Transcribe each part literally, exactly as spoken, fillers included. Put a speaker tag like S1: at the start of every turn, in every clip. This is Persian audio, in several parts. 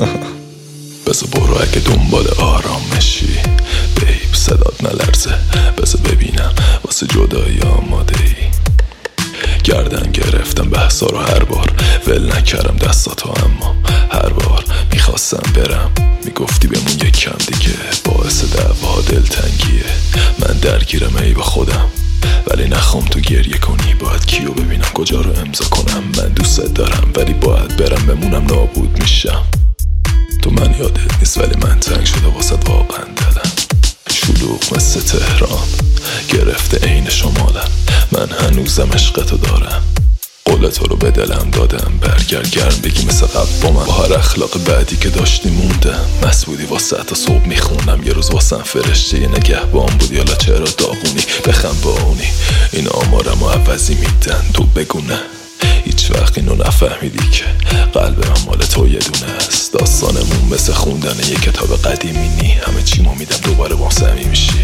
S1: بذار برو اگه دنبال آرامشی بیب صدات نلرزه، بذار ببینم واسه جدایی آماده ای. گردن گرفتم بحثا رو هر بار، ول نکردم دستاتو اما هر بار میخواستم برم میگفتی بمون یک کم دیگه، باعث دعوا دلتنگیه. من درگیرم ای با خودم ولی نخوام تو گریه کنی. باید کیو ببینم کجا رو امضا کنم، من دوست دارم ولی باید برم بمونم نابود میشم. تو من یادت نیست ولی من تنگ شده واسد واقعا دلم. شلوغ مثل تهران گرفته عین شمالم، من هنوزم عشقتو دارم. قول تو رو به دلم دادم، برگرد گرم بگی مثل قبل با من. با هر اخلاق بعدی که داشتی موندم، مست بودی واسه تا صبح میخوندم. یه روز واسم فرشته یه نگهبان بودی، حالا چرا داغونی بخم با اونی. این آمارم و عوضی میدن تو بگونه، هیچ وقت اینو نفهمیدی که قلب من مال تو یه دونه است. داستانمون مثل خوندن یه کتاب قدیمی نی، همه چیمو میدم دوباره با صمیمی میشی.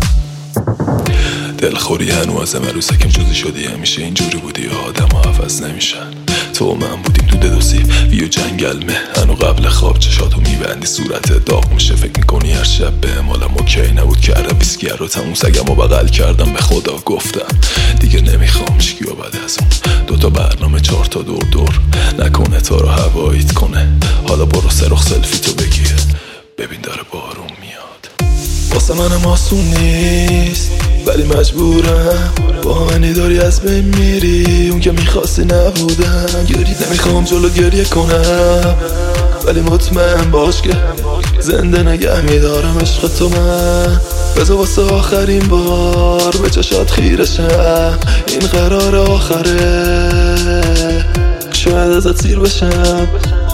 S1: دلخوری هنوز مروسه کم جوزی شدی، همیشه اینجوری بودی آدم ها عوض نمیشن. تو و من بودیم تو ددوسی ویو جنگل مه، هنو قبل خواب چشاتو میبندی صورت داغ میشه. فکر میکنی هر شب به مالم اوکی نبود، کردم بیسکیر رو تموم سگم و بغل کردم. به خدا گفتم دیگه نمیخوام شکی و بعد از اون دوتا برنامه چهار تا دور دور نکنه تا رو هواییت کنه. حالا برو سرخ سلفی تو بگیر ببین داره بارون میاد. واسه منم آسون نیست ولی مجبورم، با منی داری از بین میری اون که میخواستی نبودم. گریه نمیخوام جلو گریه کنم ولی مطمئن باش که زنده نگه میدارم عشق تو. من بذار واسه آخرین بار به چشات خیرشم، این قرار آخره شاید ازت سیر بشم.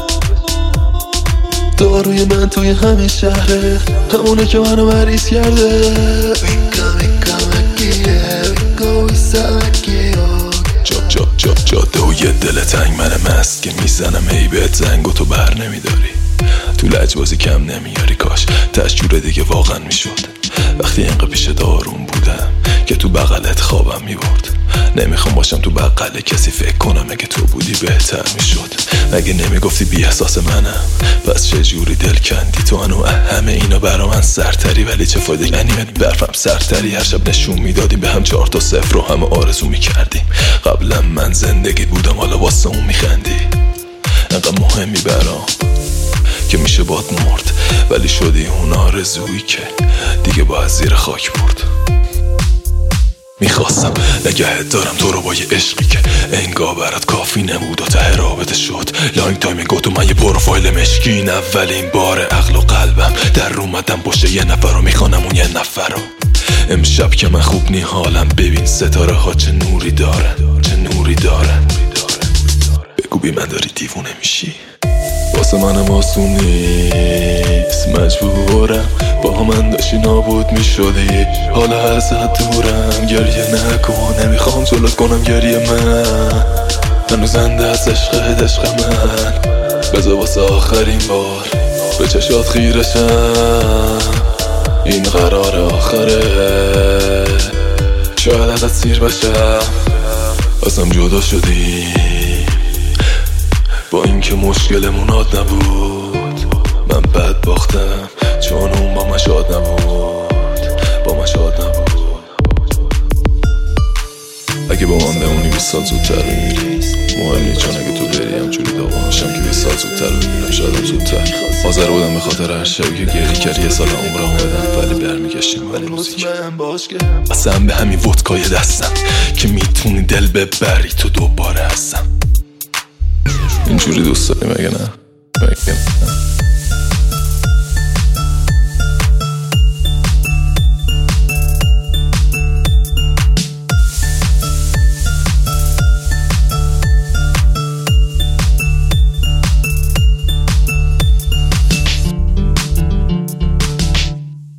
S1: داروی من توی همین شهره، همونه که منو مریض کرده. جا جا جاده و یه دل تنگ منم هست که میزنم ای بهت زنگ و تو بر نمیداری. تو لجبازی کم نمیاری، کاش تشجور دیگه واقعا میشد. وقتی اینقدر پیش دارون بودم که تو بغلت خوابم میبرد. نمیخوام باشم تو بغل کسی فکر کنم اگه تو بودی بهتر میشد. مگه نمیگفتی بی احساس منم، پس چه جوری دل کندی تو انو همه اینا برا من سرتری. ولی چه فایده انیمت برفم سرتری، هر شب نشون میدادیم به هم چهار تا صفر رو همه آرزو میکردیم. قبلا من زندگی بودم حالا واسه اون میخندی. انقدر مهمی برام که میشه باد مرد، ولی شدی اون آرزویی که دیگه باید زیر خاک برد. میخواستم نگهت دارم تو رو با یه عشقی که انگار برات کافی نبود و ته رابطه شد. لانگ تایم گفتم من یه پروفایل مشکین، اولین بار عقل و قلبم در اومدم باشه یه نفر رو میخوانم اون یه نفر رو. امشب که من خوب نی حالم، ببین ستاره ها چه نوری دارن چه نوری دارن. بگو بی من داری دیوونه میشی. واسه منم آسون نیست مجبورم، با من داشتی نابود میشدی حالا ازت دورم. گریه نکن نمیخوام جلوت کنم گریه من، هنوز زنده از عشقت عشق من. بذار واسه آخرین بار به چشات خیرشم، این قرار آخره شاید ازت سیر بشم. ازم جدا شدی با اینکه مشکلمون عاد نبود. من بد باختم چون اون با من شاد نبود، با من شاد نبود. اگه با من بمونی بیست سال زودتر میمیری، مهم نیست چون اگه تو بری همجوری داغون میشم که بیست سال زودتر میمیرم. شاید زودتر حاضر بودم به خاطر هر شبی که گریه کردی یه سال عمرم بدم، ولی برمیگشتیم ولی موزیک اصلا به همین ودکای دستم که میتونی دل ببری تو دوباره هستم. اینجوری دوست داری مگه نه؟ مگه نه؟